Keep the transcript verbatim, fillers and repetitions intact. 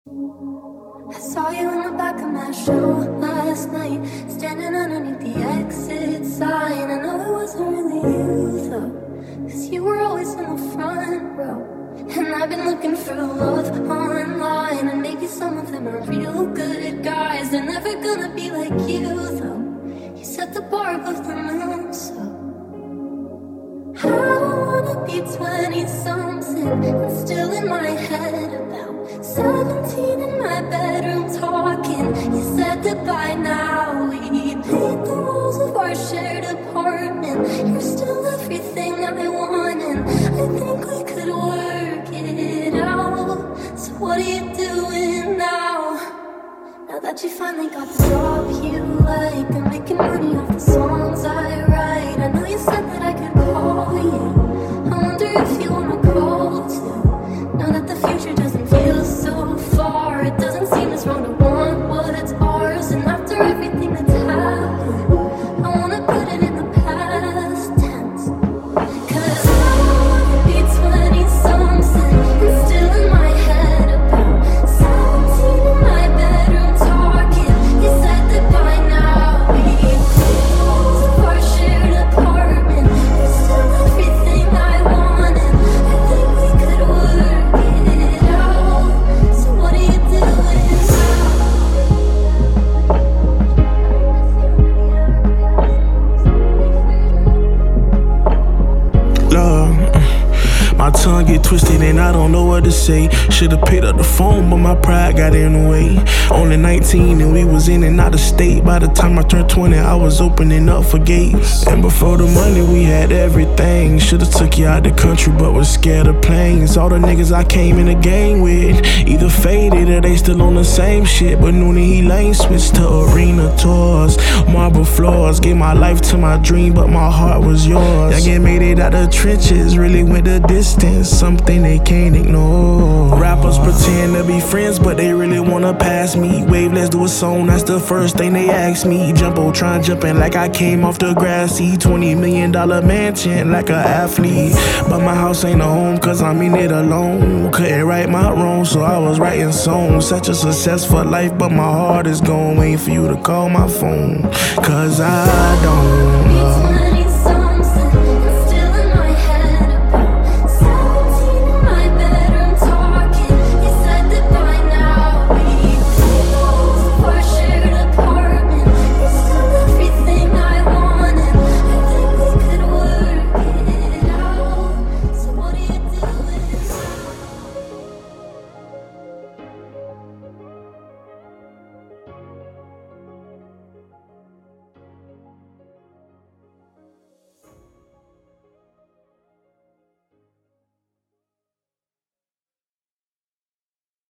I saw you in the back of my show last night, standing underneath the exit sign. I know it wasn't really you though, cause you were always in the front row. And I've been looking for love online, and maybe some of them are real good guys. They're never gonna be like you though, you set the bar above the moon, so I don't wanna be twenty-something and still in my head about seventeen in my bedroom talking. You said that by now we paint the walls of our shared apartment. You're still everything I want, and I think we could work it out. So what are you doing now? Now that you finally got the job you like, I'm making money off the songs I write. I know you said that I could call you, I wonder if you wanna call too. Now that the future doesn't feel so far, it doesn't seem as wrong to want what's ours. And after everything that's happened, I wanna put it in the past tense. Cause I wanna be twenty-something and still in my head about seventeen in my bedroom talking. You said that by now we close of our shared apartment. You're still everything I wanted. I think we could work it out. So what are you doing Love, my tongue get twisted and I don't know what to say. Should've picked up the phone, but my pride got in the way. Only nineteen and we was in and out of state. By the time I turned twenty, I was opening up for gates. And before the money, we had everything. Should've took you out the country, but was scared of planes. All the niggas I came in the game with either faded or they still on the same shit. But Noonie, he lane switched to arena tours, marble floors. Gave my life to my dream, but my heart was yours. I get made it out the trenches, really went the distance, something they can't ignore. Rappers pretend to be friends, but they really wanna pass me. Wave, let's do a song, that's the first thing they ask me. Jumbo trying jumping like I came off the grassy. Twenty million dollar mansion like an athlete. But my house ain't a home, cause I'm in it alone. Couldn't right my wrong, so I was writing songs. Such a successful life, but my heart is gone, waiting for you to call my phone. Cause I don't love